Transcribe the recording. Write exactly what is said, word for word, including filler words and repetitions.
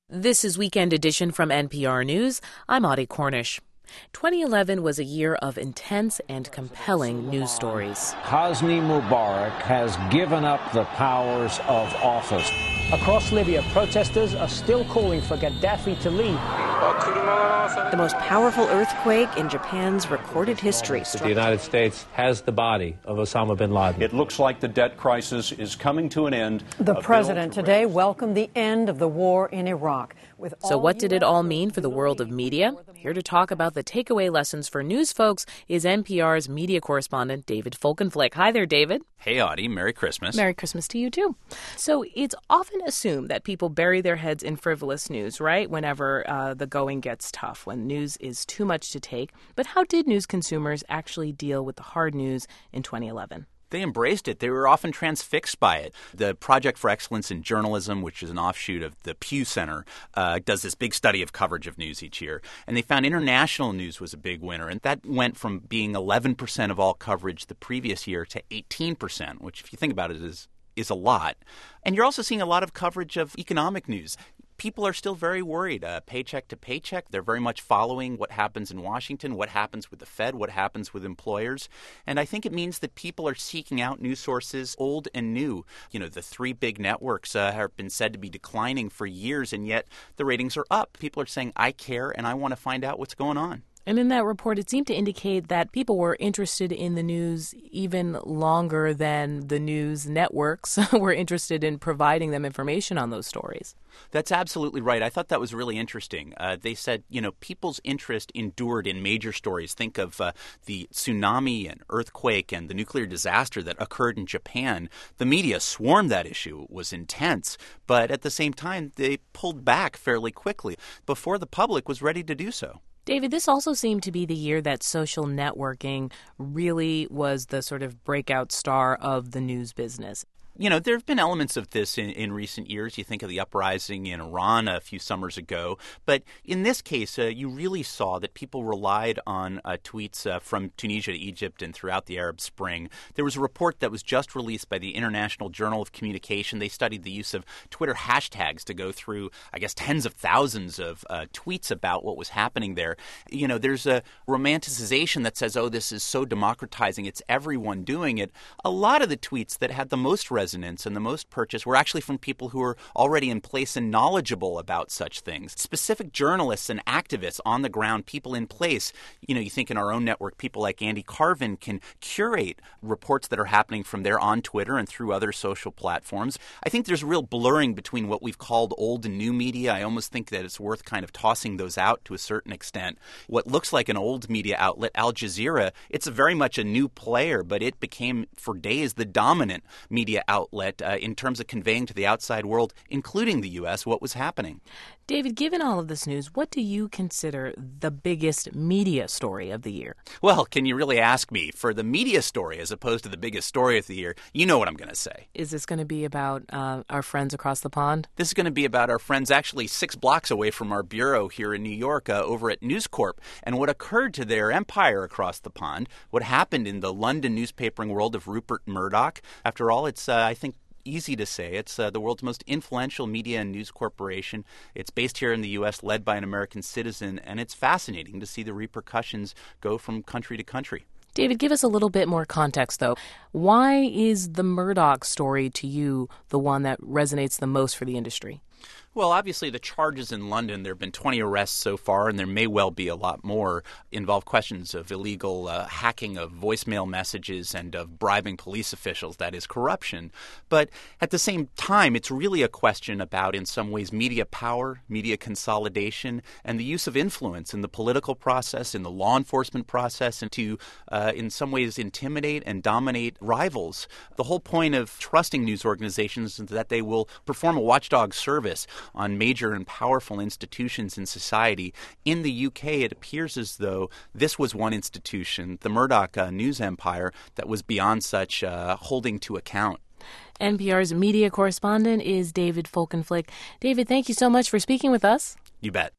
This is Weekend Edition from N P R News. I'm Audie Cornish. twenty eleven was a year of intense and compelling news stories. Hosni Mubarak has given up the powers of office. Across Libya, protesters are still calling for Gaddafi to leave. The most powerful earthquake in Japan's recorded history. The United States has the body of Osama bin Laden. It looks like the debt crisis is coming to an end. The president today welcomed the end of the war in Iraq. With so what did it all mean for the world of media? Here to talk about the takeaway lessons for news folks is N P R's media correspondent David Folkenflik. Hi there, David. Hey, Audie. Merry Christmas. Merry Christmas to you, too. So it's often assumed that people bury their heads in frivolous news, right, whenever uh, the going gets tough, when news is too much to take. But how did news consumers actually deal with the hard news in twenty eleven? They embraced it. They were often transfixed by it. The Project for Excellence in Journalism, which is an offshoot of the Pew Center, uh, does this big study of coverage of news each year. And they found international news was a big winner. And that went from being eleven percent of all coverage the previous year to eighteen percent, which, if you think about it, is is a lot. And you're also seeing a lot of coverage of economic news. People are still very worried, uh, paycheck to paycheck. They're very much following what happens in Washington, what happens with the Fed, what happens with employers. And I think it means that people are seeking out news sources, old and new. You know, the three big networks uh, have been said to be declining for years, and yet the ratings are up. People are saying, I care and I want to find out what's going on. And in that report, it seemed to indicate that people were interested in the news even longer than the news networks were interested in providing them information on those stories. That's absolutely right. I thought that was really interesting. Uh, they said, you know, people's interest endured in major stories. Think of uh, the tsunami and earthquake and the nuclear disaster that occurred in Japan. The media swarmed that issue. It was intense. But at the same time, they pulled back fairly quickly before the public was ready to do so. David, this also seemed to be the year that social networking really was the sort of breakout star of the news business. You know, there have been elements of this in, in recent years. You think of the uprising in Iran a few summers ago. But in this case, uh, you really saw that people relied on uh, tweets uh, from Tunisia to Egypt and throughout the Arab Spring. There was a report that was just released by the International Journal of Communication. They studied the use of Twitter hashtags to go through, I guess, tens of thousands of uh, tweets about what was happening there. You know, there's a romanticization that says, oh, this is so democratizing. It's everyone doing it. A lot of the tweets that had the most resonance and the most purchase were actually from people who are already in place and knowledgeable about such things. Specific journalists and activists on the ground, people in place. You know, you think in our own network, people like Andy Carvin can curate reports that are happening from there on Twitter and through other social platforms. I think there's a real blurring between what we've called old and new media. I almost think that it's worth kind of tossing those out to a certain extent. What looks like an old media outlet, Al Jazeera, it's a very much a new player, but it became for days the dominant media outlet. outlet uh, in terms of conveying to the outside world, including the U S, what was happening. David, given all of this news, what do you consider the biggest media story of the year? Well, can you really ask me? For the media story as opposed to the biggest story of the year, you know what I'm going to say. Is this going to be about uh, our friends across the pond? This is going to be about our friends actually six blocks away from our bureau here in New York uh, over at News Corp and what occurred to their empire across the pond, what happened in the London newspapering world of Rupert Murdoch. After all, it's, uh, I think, easy to say. It's uh, the world's most influential media and news corporation. It's based here in the U S, led by an American citizen, and it's fascinating to see the repercussions go from country to country. David, give us a little bit more context, though. Why is the Murdoch story to you the one that resonates the most for the industry? Well, obviously, the charges in London, there have been twenty arrests so far, and there may well be a lot more, involve questions of illegal uh, hacking of voicemail messages and of bribing police officials. That is corruption. But at the same time, it's really a question about, in some ways, media power, media consolidation, and the use of influence in the political process, in the law enforcement process, and to, uh, in some ways, intimidate and dominate rivals. The whole point of trusting news organizations is that they will perform a watchdog service on major and powerful institutions in society. In the U K, it appears as though this was one institution, the Murdoch uh, news empire, that was beyond such uh, holding to account. N P R's media correspondent is David Folkenflik. David, thank you so much for speaking with us. You bet.